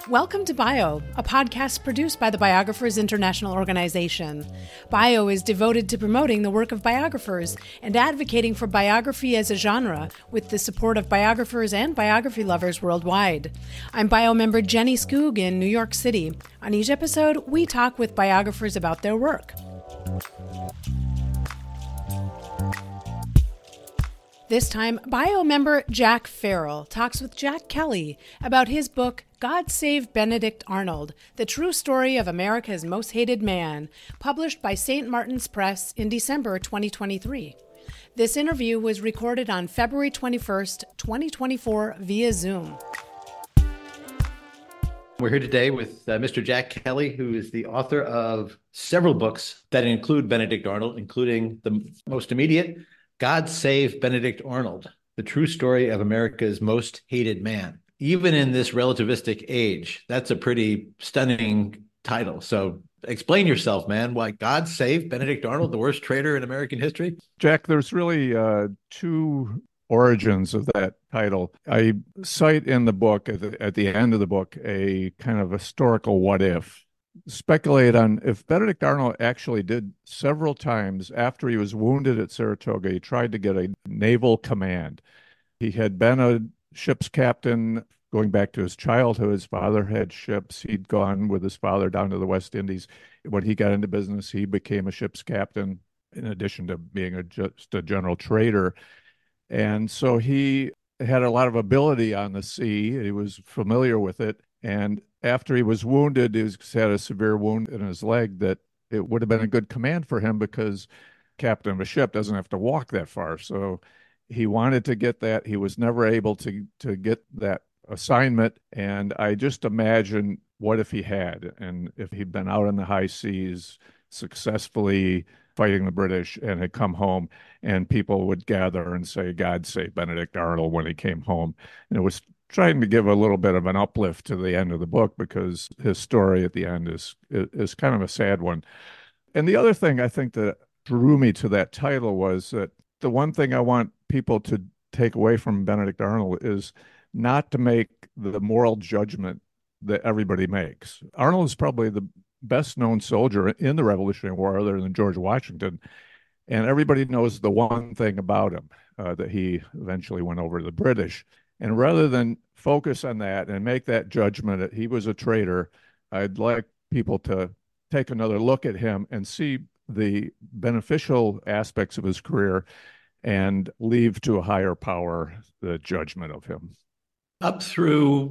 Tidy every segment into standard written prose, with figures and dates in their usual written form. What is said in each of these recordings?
Welcome to Bio, a podcast produced by the Biographers International Organization. Bio is devoted to promoting the work of biographers and advocating for biography as a genre with the support of biographers and biography lovers worldwide. I'm Bio member Jenny Skoog in New York City. On each episode, we talk with biographers about their work. This time, Bio member Jack Farrell talks with Jack Kelly about his book, God Save Benedict Arnold, The True Story of America's Most Hated Man, published by St. Martin's Press in December 2023. This interview was recorded on February 21st, 2024 via Zoom. We're here today with Mr. Jack Kelly, who is the author of several books that include Benedict Arnold, including the most immediate, God Save Benedict Arnold, The True Story of America's Most Hated Man. Even in this relativistic age, that's a pretty stunning title. So explain yourself, man. Why God Save Benedict Arnold, the worst traitor in American history? Jack, there's really two origins of that title. I cite in the book, at the end of the book, a kind of historical what if. Speculate on if Benedict Arnold actually did several times after he was wounded at Saratoga, he tried to get a naval command. He had been a ship's captain going back to his childhood. His father had ships. He'd gone with his father down to the West Indies. When he got into business, he became a ship's captain in addition to being just a general trader. And so he had a lot of ability on the sea. He was familiar with it. And after he was wounded, he had a severe wound in his leg that it would have been a good command for him because captain of a ship doesn't have to walk that far. So he wanted to get that. He was never able to get that assignment. And I just imagine what if he had, and if he'd been out on the high seas successfully fighting the British and had come home, and people would gather and say, God save Benedict Arnold when he came home. And it was trying to give a little bit of an uplift to the end of the book because his story at the end is kind of a sad one. And the other thing I think that drew me to that title was that the one thing I want people to take away from Benedict Arnold is not to make the moral judgment that everybody makes. Arnold is probably the best known soldier in the Revolutionary War other than George Washington. And everybody knows the one thing about him, that he eventually went over to the British. And rather than focus on that and make that judgment that he was a traitor, I'd like people to take another look at him and see the beneficial aspects of his career and leave to a higher power the judgment of him. Up through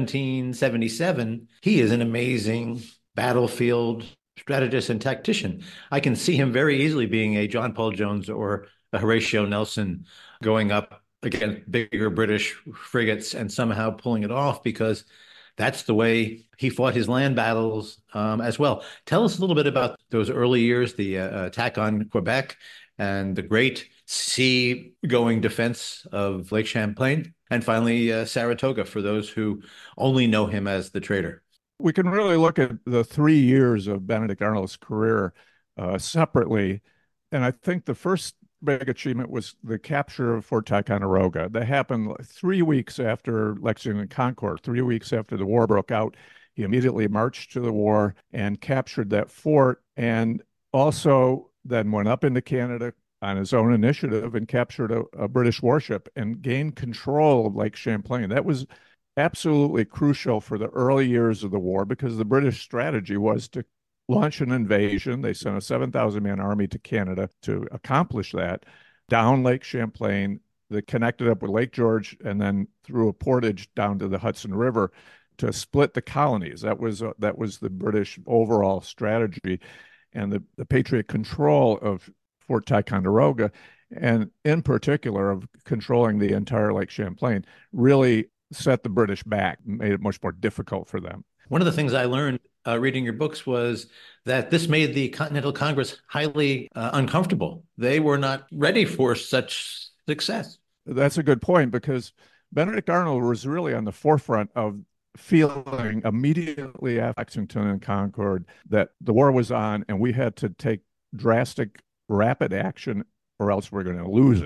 1777, he is an amazing battlefield strategist and tactician. I can see him very easily being a John Paul Jones or a Horatio Nelson going up against bigger British frigates and somehow pulling it off, because that's the way he fought his land battles as well. Tell us a little bit about those early years, the attack on Quebec and the great sea-going defense of Lake Champlain, and finally Saratoga, for those who only know him as the traitor. We can really look at the 3 years of Benedict Arnold's career separately. And I think the first big achievement was the capture of Fort Ticonderoga. That happened 3 weeks after Lexington and Concord, 3 weeks after the war broke out. He immediately marched to the war and captured that fort, and also then went up into Canada on his own initiative and captured a British warship and gained control of Lake Champlain. That was absolutely crucial for the early years of the war because the British strategy was to launch an invasion. They sent a 7,000-man army to Canada to accomplish that, down Lake Champlain, that connected up with Lake George, and then through a portage down to the Hudson River to split the colonies. That was the British overall strategy. And the Patriot control of Fort Ticonderoga, and in particular of controlling the entire Lake Champlain, really set the British back, made it much more difficult for them. One of the things I learned reading your books was that this made the Continental Congress highly uncomfortable. They were not ready for such success. That's a good point, because Benedict Arnold was really on the forefront of feeling immediately after Lexington and Concord that the war was on and we had to take drastic, rapid action or else we're going to lose it.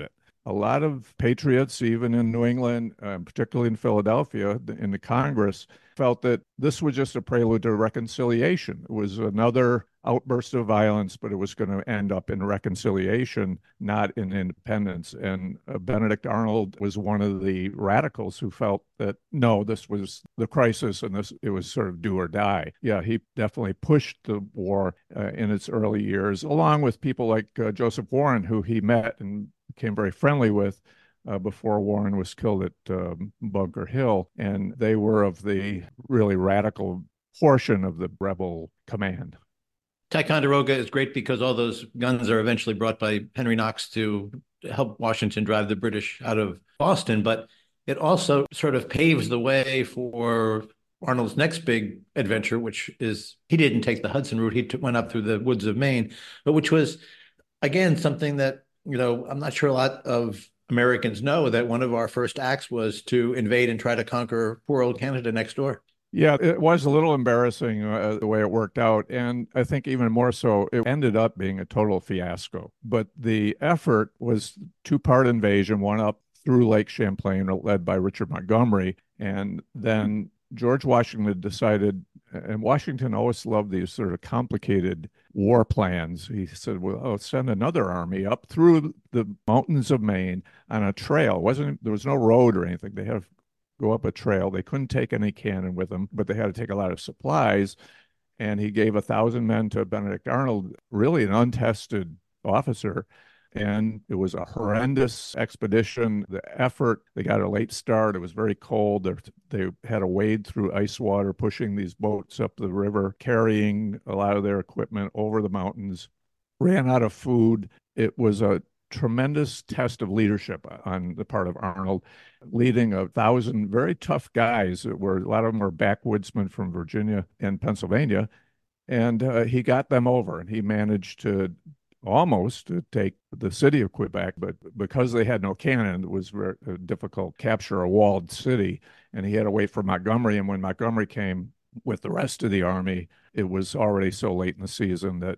a lot of patriots, even in New England, particularly in Philadelphia, in the Congress, felt that this was just a prelude to reconciliation. It was another outburst of violence, but it was going to end up in reconciliation, not in independence. And Benedict Arnold was one of the radicals who felt that, no, this was the crisis and it was sort of do or die. Yeah, he definitely pushed the war in its early years, along with people like Joseph Warren, who he met and became very friendly with before Warren was killed at Bunker Hill. And they were of the really radical portion of the rebel command. Ticonderoga is great because all those guns are eventually brought by Henry Knox to help Washington drive the British out of Boston. But it also sort of paves the way for Arnold's next big adventure, which is he didn't take the Hudson route. He went up through the woods of Maine, but which was, again, something that, I'm not sure a lot of Americans know, that one of our first acts was to invade and try to conquer poor old Canada next door. Yeah, it was a little embarrassing the way it worked out. And I think even more so, it ended up being a total fiasco. But the effort was two-part invasion, one up through Lake Champlain, led by Richard Montgomery. And then George Washington decided, and Washington always loved these sort of complicated war plans. He said, well, I'll send another army up through the mountains of Maine on a trail. There was no road or anything. They had to go up a trail. They couldn't take any cannon with them, but they had to take a lot of supplies. And he gave 1,000 men to Benedict Arnold, really an untested officer. And it was a horrendous expedition. The effort, they got a late start. It was very cold. They had to wade through ice water, pushing these boats up the river, carrying a lot of their equipment over the mountains, ran out of food. It was a tremendous test of leadership on the part of Arnold, leading 1,000 very tough guys. A lot of them were backwoodsmen from Virginia and Pennsylvania. And he got them over, and he managed to almost take the city of Quebec, but because they had no cannon, it was very difficult to capture a walled city, and he had to wait for Montgomery. And when Montgomery came with the rest of the army, it was already so late in the season that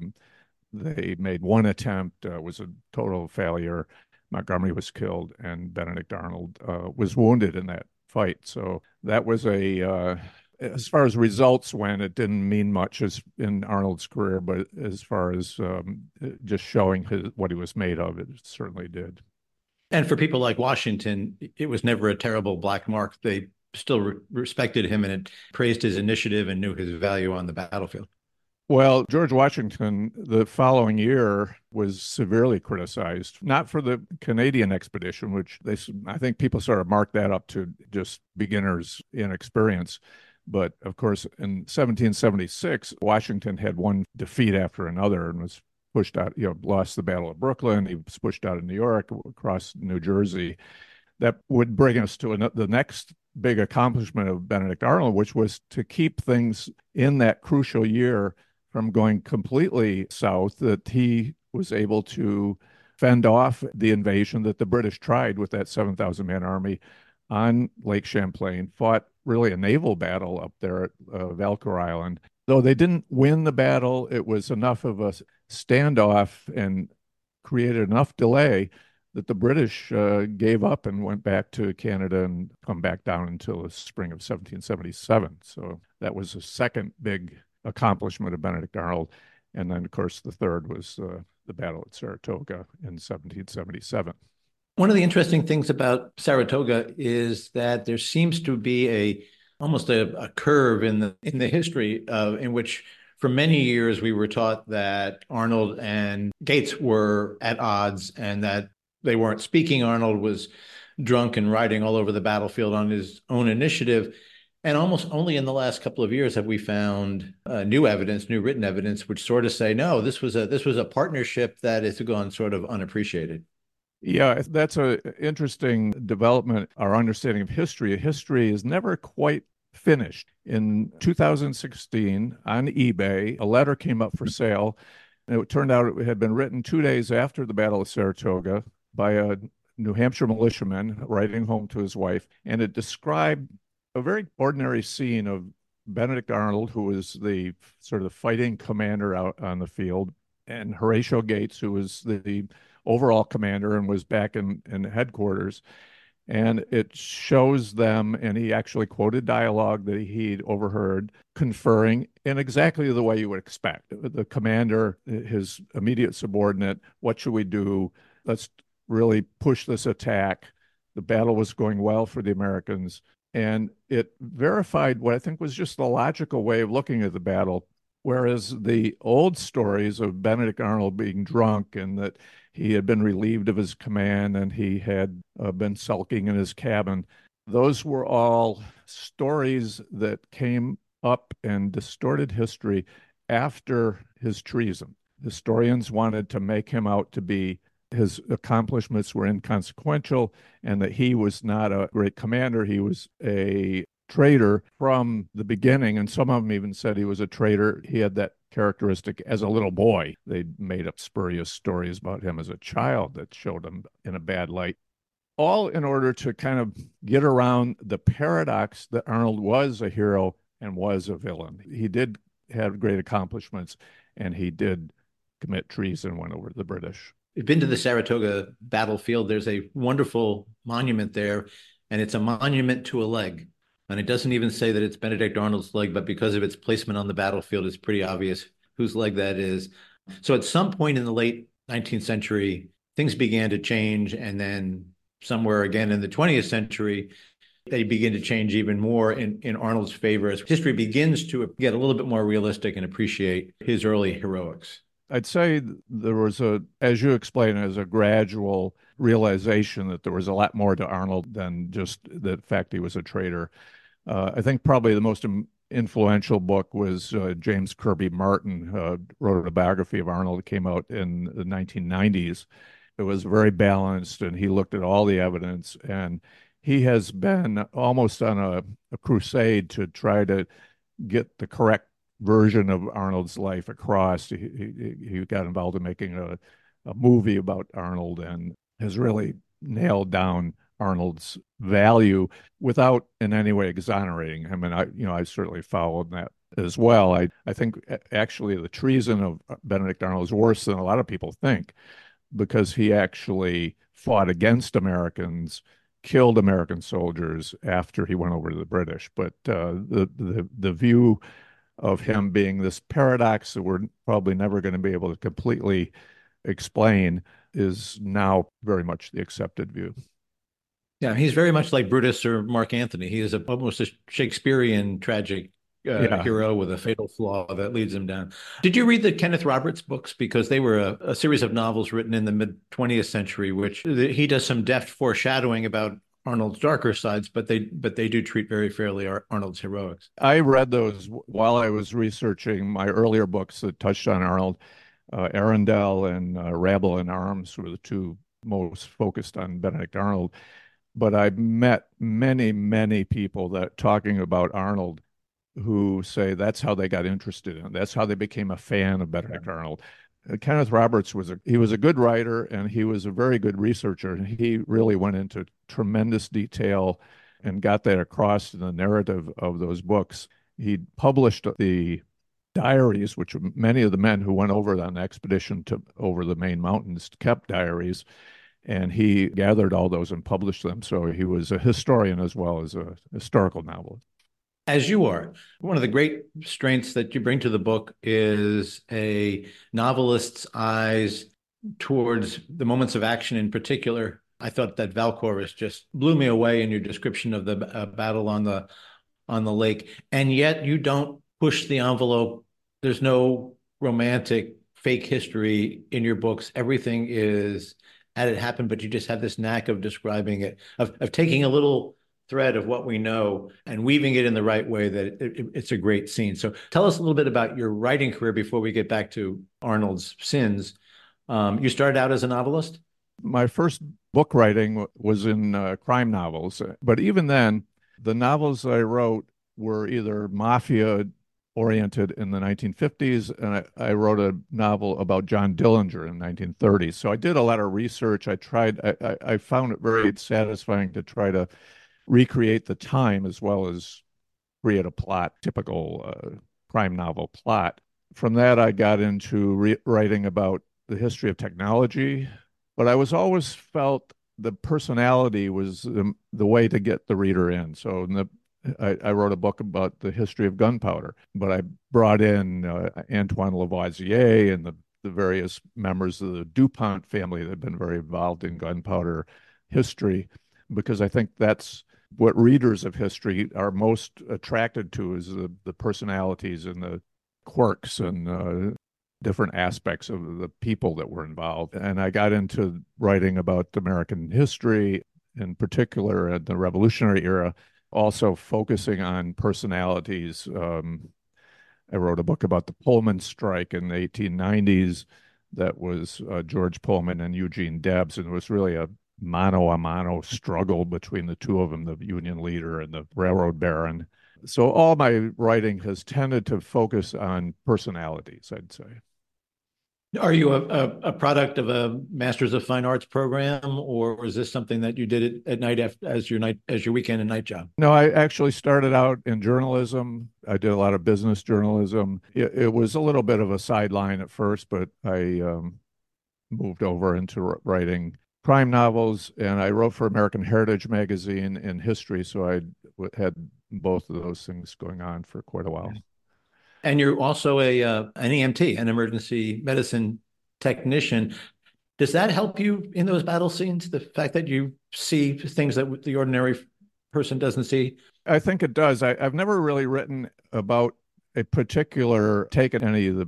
they made one attempt, was a total failure. Montgomery was killed, and Benedict Arnold was wounded in that fight. So that was as far as results went, it didn't mean much as in Arnold's career, but as far as just showing what he was made of, it certainly did. And for people like Washington, it was never a terrible black mark. They still respected him and praised his initiative and knew his value on the battlefield. Well, George Washington, the following year, was severely criticized, not for the Canadian expedition, which I think people sort of marked that up to just beginners' inexperience. But of course, in 1776, Washington had one defeat after another and was pushed out, lost the Battle of Brooklyn. He was pushed out of New York, across New Jersey. That would bring us to the next big accomplishment of Benedict Arnold, which was to keep things in that crucial year from going completely south, that he was able to fend off the invasion that the British tried with that 7,000-man army on Lake Champlain, fought really a naval battle up there at Valcour Island. Though they didn't win the battle, it was enough of a standoff and created enough delay that the British gave up and went back to Canada and come back down until the spring of 1777. So that was the second big accomplishment of Benedict Arnold. And then, of course, the third was the Battle at Saratoga in 1777. One of the interesting things about Saratoga is that there seems to be almost a curve in the history in which for many years we were taught that Arnold and Gates were at odds and that they weren't speaking. Arnold was drunk and riding all over the battlefield on his own initiative. And almost only in the last couple of years have we found new written evidence, which sort of say, no, this was a partnership that has gone sort of unappreciated. Yeah, that's an interesting development, our understanding of history. History is never quite finished. In 2016, on eBay, a letter came up for sale. And it turned out it had been written 2 days after the Battle of Saratoga by a New Hampshire militiaman writing home to his wife. And it described a very ordinary scene of Benedict Arnold, who was the sort of fighting commander out on the field, and Horatio Gates, who was the overall commander and was back in headquarters. And it shows them, and he actually quoted dialogue that he'd overheard conferring in exactly the way you would expect. The commander, his immediate subordinate, what should we do? Let's really push this attack. The battle was going well for the Americans. And it verified what I think was just the logical way of looking at the battle. Whereas the old stories of Benedict Arnold being drunk and that he had been relieved of his command and he had been sulking in his cabin, those were all stories that came up and distorted history after his treason. Historians wanted to make him out to be his accomplishments were inconsequential and that he was not a great commander. He was a traitor from the beginning. And some of them even said he was a traitor. He had that characteristic as a little boy. They made up spurious stories about him as a child that showed him in a bad light, all in order to kind of get around the paradox that Arnold was a hero and was a villain. He did have great accomplishments, and he did commit treason, went over to the British. You've been to the Saratoga battlefield. There's a wonderful monument there, and it's a monument to a leg. And it doesn't even say that it's Benedict Arnold's leg, but because of its placement on the battlefield, it's pretty obvious whose leg that is. So at some point in the late 19th century, things began to change. And then somewhere again in the 20th century, they begin to change even more in Arnold's favor as history begins to get a little bit more realistic and appreciate his early heroics. I'd say there was as you explained, as a gradual realization that there was a lot more to Arnold than just the fact he was a traitor. I think probably the most influential book was James Kirby Martin wrote a biography of Arnold that came out in the 1990s. It was very balanced, and he looked at all the evidence, and he has been almost on a crusade to try to get the correct version of Arnold's life across. He got involved in making a movie about Arnold and has really nailed down Arnold's value without in any way exonerating him. And I certainly followed that as well. I think actually the treason of Benedict Arnold is worse than a lot of people think, because he actually fought against Americans, killed American soldiers after he went over to the British. But the view of him being this paradox that we're probably never going to be able to completely explain is now very much the accepted view. Yeah, he's very much like Brutus or Mark Antony. He is almost a Shakespearean tragic hero with a fatal flaw that leads him down. Did you read the Kenneth Roberts books? Because they were a series of novels written in the mid-20th century, which he does some deft foreshadowing about Arnold's darker sides, but they do treat very fairly Arnold's heroics. I read those while I was researching my earlier books that touched on Arnold. Arundel and Rabble in Arms were the two most focused on Benedict Arnold. But I've met many, many people that talking about Arnold who say that's how they got interested in it. That's how they became a fan of Benedict Arnold. Kenneth Roberts was a good writer, and he was a very good researcher. And he really went into tremendous detail and got that across in the narrative of those books. He published the diaries, which many of the men who went over on the expedition over the main mountains kept diaries. And he gathered all those and published them. So he was a historian as well as a historical novelist. As you are. One of the great strengths that you bring to the book is a novelist's eyes towards the moments of action in particular. I thought that Valcorus just blew me away in your description of the battle on the lake. And yet you don't push the envelope. There's no romantic fake history in your books. Everything is as it happened, but you just have this knack of describing it, of taking a little thread of what we know and weaving it in the right way that it's a great scene. So tell us a little bit about your writing career before we get back to Arnold's sins. You started out as a novelist? My first book writing was in crime novels, but even then, the novels I wrote were either mafia oriented in the 1950s, and I wrote a novel about John Dillinger in the 1930s. So I did a lot of research. I found it very satisfying to try to recreate the time as well as create a plot, typical crime novel plot. From that, I got into writing about the history of technology, But I was always felt the personality was the way to get the reader in. So I wrote a book about the history of gunpowder, but I brought in Antoine Lavoisier and the various members of the DuPont family that have been very involved in gunpowder history, because I think that's what readers of history are most attracted to, is the personalities and the quirks and different aspects of the people that were involved. And I got into writing about American history, in particular in the Revolutionary era, also focusing on personalities. I wrote a book about the Pullman strike in the 1890s that was George Pullman and Eugene Debs, and it was really a mano struggle between the two of them, the Union leader and the railroad baron. So all my writing has tended to focus on personalities, I'd say. Are you a product of a Masters of Fine Arts program, or is this something that you did at night as your weekend and night job? No, I actually started out in journalism. I did a lot of business journalism. It was a little bit of a sideline at first, but I moved over into writing crime novels, and I wrote for American Heritage magazine in history. So I had both of those things going on for quite a while. And you're also an EMT, an emergency medicine technician. Does that help you in those battle scenes? The fact that you see things that the ordinary person doesn't see? I think it does. I've never really written about a particular, taken any of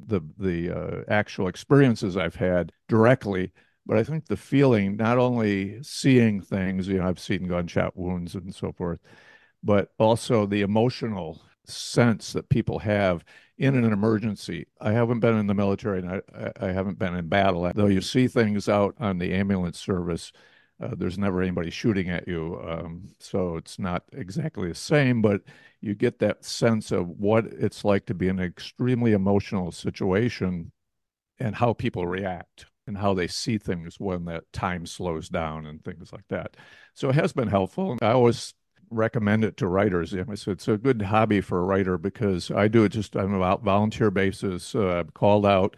the actual experiences I've had directly, but I think the feeling, not only seeing things, I've seen gunshot wounds and so forth, but also the emotional sense that people have in an emergency. I haven't been in the military, and I haven't been in battle. Though you see things out on the ambulance service, there's never anybody shooting at you. So it's not exactly the same, but you get that sense of what it's like to be in an extremely emotional situation and how people react and how they see things when that time slows down and things like that. So it has been helpful. I always recommend it to writers. It's a good hobby for a writer, because I do it just on a volunteer basis. I'm called out,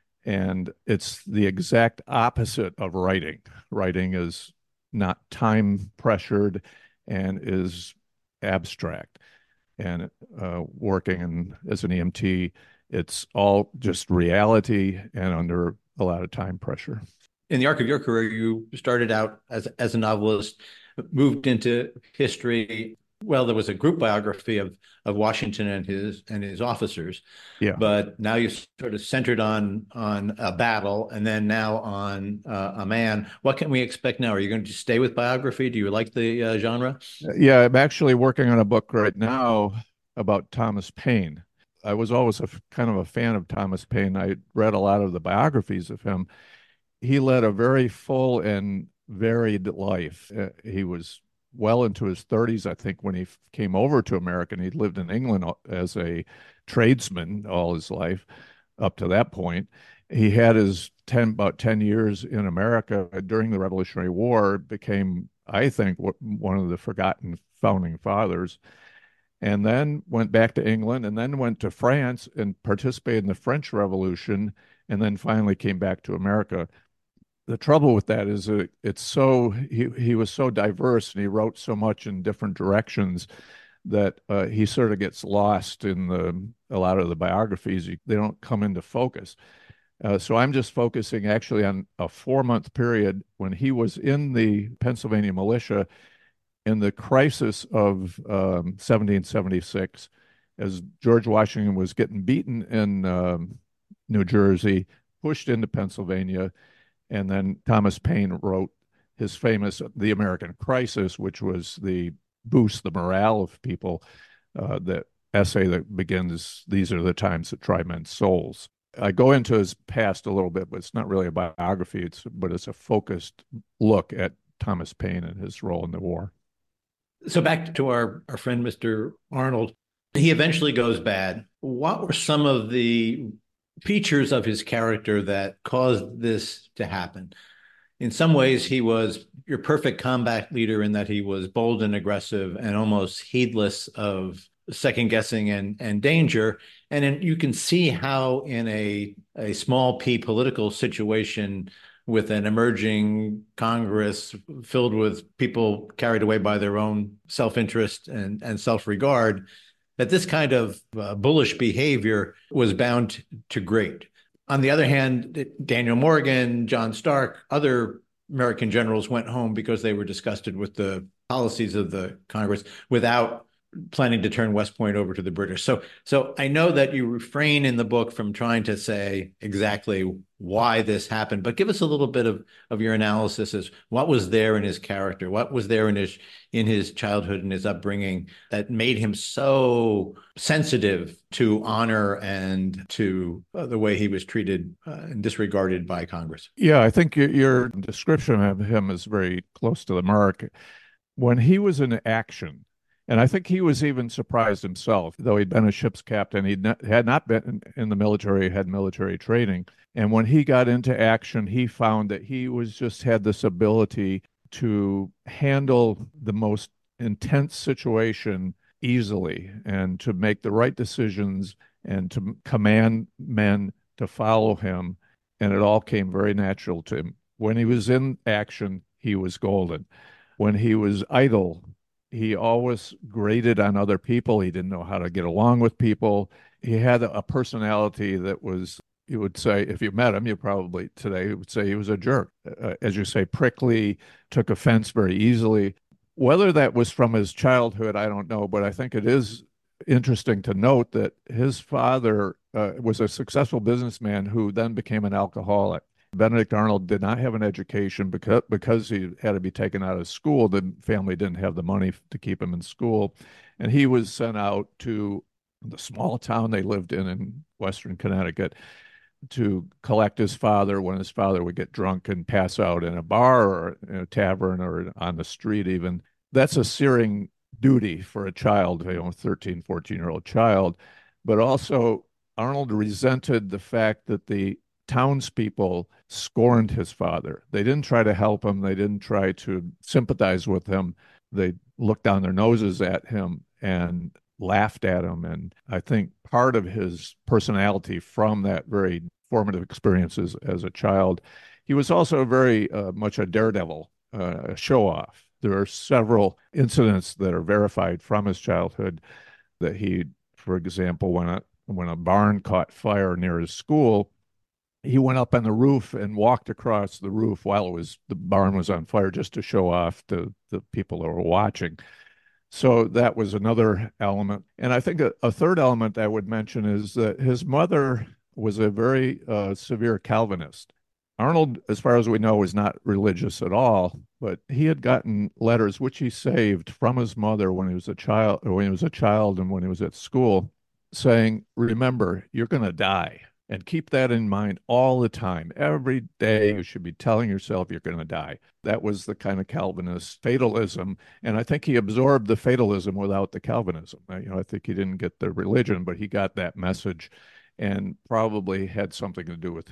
and it's the exact opposite of writing. Writing is not time pressured and is abstract. And working as an EMT, it's all just reality and under a lot of time pressure. In the arc of your career, you started out as a novelist, moved into history. Well, there was a group biography of Washington and his officers. Yeah. But now you sort of centered on a battle, and then now on a man. What can we expect now? Are you going to stay with biography? Do you like the genre? Yeah, I'm actually working on a book right now about Thomas Paine. I was always kind of a fan of Thomas Paine. I read a lot of the biographies of him. He led a very full and varied life. He was well into his 30s, I think, when he came over to America. And he'd lived in England as a tradesman all his life up to that point. He had about 10 years in America during the Revolutionary War, became, I think, one of the forgotten founding fathers, and then went back to England, and then went to France and participated in the French Revolution, and then finally came back to America. The trouble with that is he was so diverse, and he wrote so much in different directions that he sort of gets lost in a lot of the biographies. They don't come into focus. So I'm just focusing actually on a 4-month period when he was in the Pennsylvania militia in the crisis of 1776, as George Washington was getting beaten in New Jersey, pushed into Pennsylvania. And then Thomas Paine wrote his famous The American Crisis, which was the boost the morale of people, that essay that begins, "These are the times that try men's souls." I go into his past a little bit, but it's not really a biography, but it's a focused look at Thomas Paine and his role in the war. So back to our friend, Mr. Arnold, he eventually goes bad. What were some of the features of his character that caused this to happen? In some ways, he was your perfect combat leader in that he was bold and aggressive and almost heedless of second guessing and danger. And then you can see how in a small p political situation, with an emerging Congress filled with people carried away by their own self-interest and self-regard, that this kind of bullish behavior was bound to grate. On the other hand, Daniel Morgan, John Stark, other American generals went home because they were disgusted with the policies of the Congress without planning to turn West Point over to the British. So I know that you refrain in the book from trying to say exactly why this happened, but give us a little bit of your analysis as what was there in his character, what was there in his childhood and his upbringing that made him so sensitive to honor and to the way he was treated and disregarded by Congress. Yeah, I think your description of him is very close to the mark. When he was in action, and I think he was even surprised himself, though he'd been a ship's captain, had not been in the military, had military training. And when he got into action, he found that he was just had this ability to handle the most intense situation easily and to make the right decisions and to command men to follow him. And it all came very natural to him. When he was in action, he was golden. When he was idle, he always grated on other people. He didn't know how to get along with people. He had a personality that was, you would say, if you met him, you probably today would say he was a jerk. As you say, prickly, took offense very easily. Whether that was from his childhood, I don't know, but I think it is interesting to note that his father was a successful businessman who then became an alcoholic. Benedict Arnold did not have an education because he had to be taken out of school. The family didn't have the money to keep him in school. And he was sent out to the small town they lived in Western Connecticut to collect his father when his father would get drunk and pass out in a bar or in a tavern or on the street even. That's a searing duty for a child, 13, 14-year-old child. But also Arnold resented the fact that the townspeople scorned his father. They didn't try to help him. They didn't try to sympathize with him. They looked down their noses at him and laughed at him. And I think part of his personality from that very formative experiences as a child, he was also very much a daredevil, a show-off. There are several incidents that are verified from his childhood that he, for example, when a barn caught fire near his school, he went up on the roof and walked across the roof while the barn was on fire just to show off to the people that were watching. So that was another element. And I think a third element I would mention is that his mother was a very severe Calvinist. Arnold, as far as we know, was not religious at all, but he had gotten letters which he saved from his mother when he was a child, and when he was at school, saying, "Remember, you're going to die. And keep that in mind all the time. Every day you should be telling yourself you're going to die." That was the kind of Calvinist fatalism. And I think he absorbed the fatalism without the Calvinism. I think he didn't get the religion, but he got that message and probably had something to do with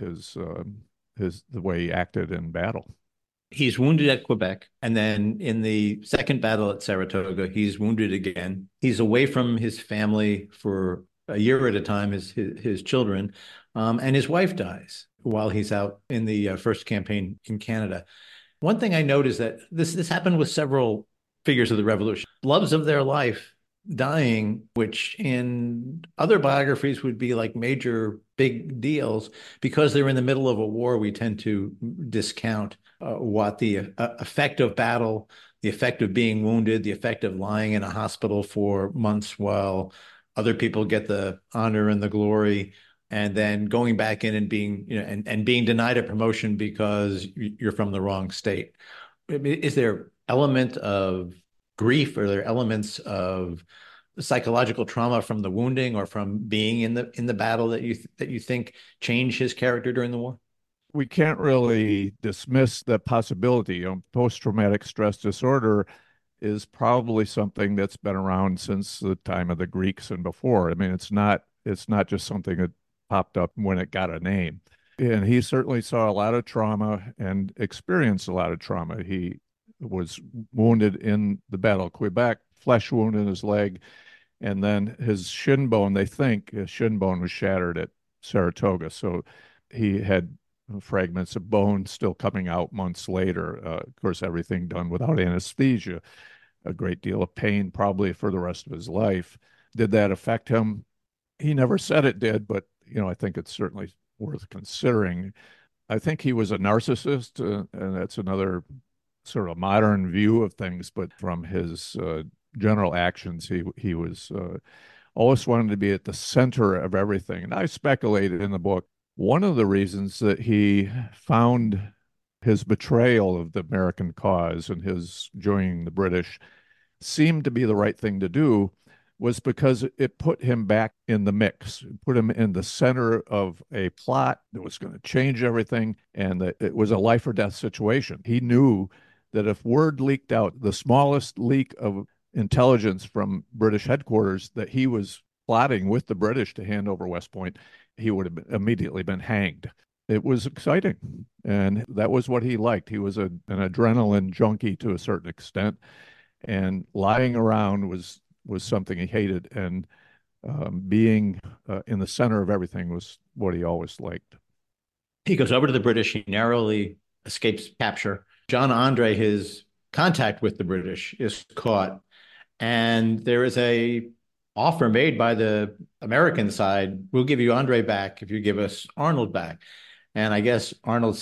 the way he acted in battle. He's wounded at Quebec. And then in the second battle at Saratoga, he's wounded again. He's away from his family for a year at a time, his children, and his wife dies while he's out in the first campaign in Canada. One thing I note is that this happened with several figures of the Revolution. Loves of their life dying, which in other biographies would be like major big deals. Because they're in the middle of a war, we tend to discount what the effect of battle, the effect of being wounded, the effect of lying in a hospital for months while other people get the honor and the glory, and then going back in and being, and being denied a promotion because you're from the wrong state. Is there element of grief, or are there elements of psychological trauma from the wounding or from being in the battle that you think changed his character during the war? We can't really dismiss the possibility. Post-traumatic stress disorder is probably something that's been around since the time of the Greeks and before. I mean, it's not just something that popped up when it got a name. And he certainly saw a lot of trauma and experienced a lot of trauma. He was wounded in the Battle of Quebec, flesh wound in his leg, and then his shin bone, they think his shin bone was shattered at Saratoga. So he had fragments of bone still coming out months later. Of course, everything done without anesthesia, a great deal of pain probably for the rest of his life. Did that affect him? He never said it did, but I think it's certainly worth considering. I think he was a narcissist, and that's another sort of modern view of things. But from his general actions, he was always wanted to be at the center of everything. And I speculated in the book one of the reasons that he found his betrayal of the American cause and his joining the British seemed to be the right thing to do was because it put him back in the mix, put him in the center of a plot that was going to change everything, and that it was a life or death situation. He knew that if word leaked out, the smallest leak of intelligence from British headquarters that he was plotting with the British to hand over West Point, he would have immediately been hanged. It was exciting, and that was what he liked. He was an adrenaline junkie to a certain extent, and lying around was something he hated, and being in the center of everything was what he always liked. He goes over to the British. He narrowly escapes capture. John Andre, his contact with the British, is caught, and there is a offer made by the American side. We'll give you Andre back if you give us Arnold back. And I guess Arnold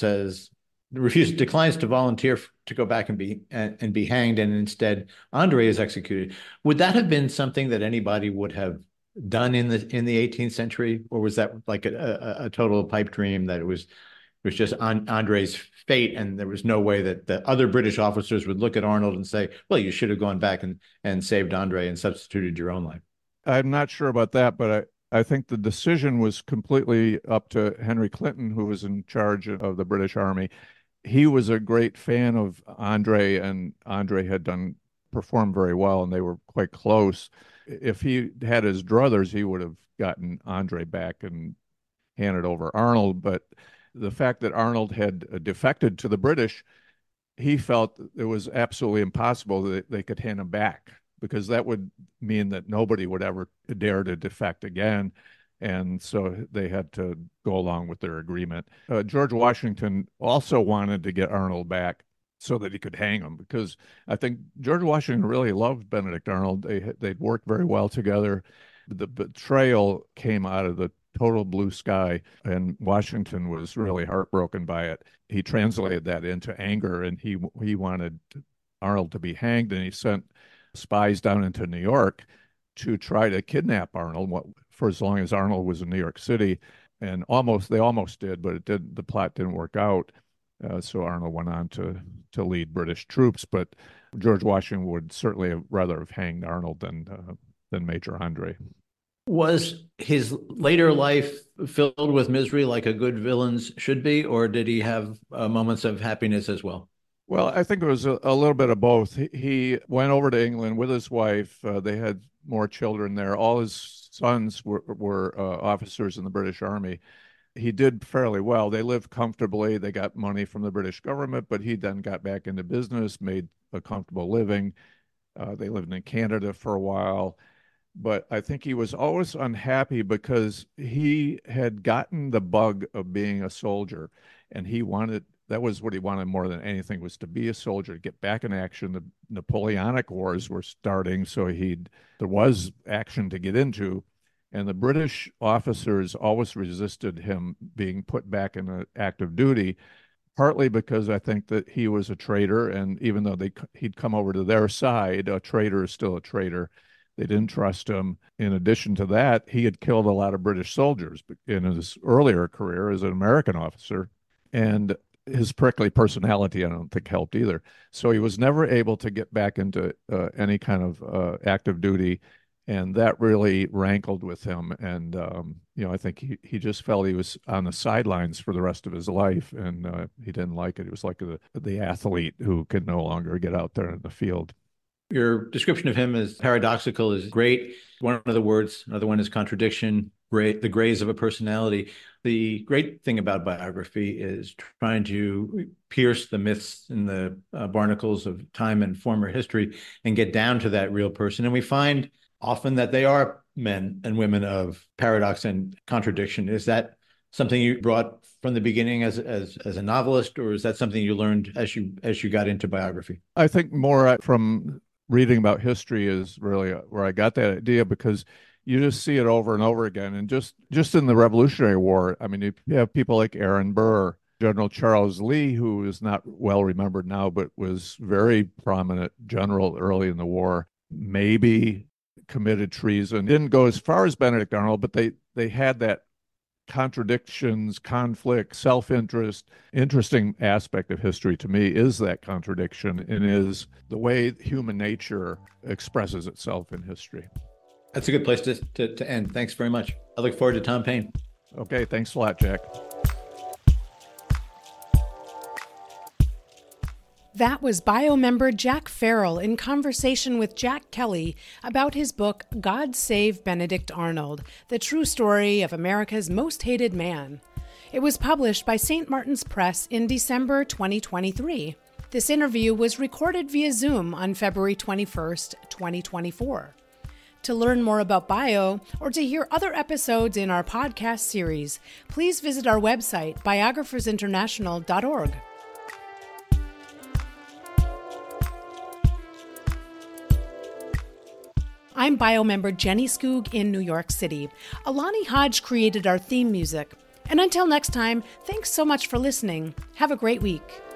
declines to volunteer to go back and be hanged, and instead Andre is executed. Would that have been something that anybody would have done in the 18th century, or was that like a total pipe dream that it was just Andre's fate, and there was no way that the other British officers would look at Arnold and say, "Well, you should have gone back and saved Andre and substituted your own life"? I'm not sure about that, but I think the decision was completely up to Henry Clinton, who was in charge of the British Army. He was a great fan of Andre, and Andre had performed very well, and they were quite close. If he had his druthers, he would have gotten Andre back and handed over Arnold. But the fact that Arnold had defected to the British, he felt it was absolutely impossible that they could hand him back, because that would mean that nobody would ever dare to defect again. And so they had to go along with their agreement. George Washington also wanted to get Arnold back so that he could hang him, because I think George Washington really loved Benedict Arnold. They'd worked very well together. The betrayal came out of the total blue sky, and Washington was really heartbroken by it. He translated that into anger, and he wanted Arnold to be hanged, and he sent spies down into New York to try to kidnap Arnold for as long as Arnold was in New York City. And they almost did, but the plot didn't work out. So Arnold went on to lead British troops, but George Washington would certainly rather have hanged Arnold than Major Andre. Was his later life filled with misery like a good villain's should be, or did he have moments of happiness as well? Well, I think it was a little bit of both. He went over to England with his wife. They had more children there. All his sons were officers in the British Army. He did fairly well. They lived comfortably. They got money from the British government, but he then got back into business, made a comfortable living. They lived in Canada for a while. But I think he was always unhappy because he had gotten the bug of being a soldier, and that was what he wanted more than anything, was to be a soldier, to get back in action. The Napoleonic Wars were starting, so there was action to get into. And the British officers always resisted him being put back in active duty, partly because I think that he was a traitor. And even though he'd come over to their side, a traitor is still a traitor. They didn't trust him. In addition to that, he had killed a lot of British soldiers in his earlier career as an American officer. And his prickly personality, I don't think, helped either. So he was never able to get back into any kind of active duty, and that really rankled with him. And I think he just felt he was on the sidelines for the rest of his life, and he didn't like it. He was like the athlete who could no longer get out there in the field. Your description of him as paradoxical is great. One of the words, another one is contradiction. The grays of a personality. The great thing about biography is trying to pierce the myths and the barnacles of time and former history and get down to that real person. And we find often that they are men and women of paradox and contradiction. Is that something you brought from the beginning as a novelist, or is that something you learned as you got into biography? I think more from reading about history is really where I got that idea, because you just see it over and over again. And just in the Revolutionary War, I mean, you have people like Aaron Burr, General Charles Lee, who is not well remembered now, but was very prominent general early in the war, maybe committed treason. Didn't go as far as Benedict Arnold, but they had that contradictions, conflict, self-interest. Interesting aspect of history to me is that contradiction, and is the way human nature expresses itself in history. That's a good place to end. Thanks very much. I look forward to Tom Paine. Okay, thanks a lot, Jack. That was bio member Jack Farrell in conversation with Jack Kelly about his book, God Save Benedict Arnold, the true story of America's most hated man. It was published by St. Martin's Press in December 2023. This interview was recorded via Zoom on February 21st, 2024. To learn more about bio or to hear other episodes in our podcast series, please visit our website, biographersinternational.org. I'm bio member Jenny Skoog in New York City. Alani Hodge created our theme music. And until next time, thanks so much for listening. Have a great week.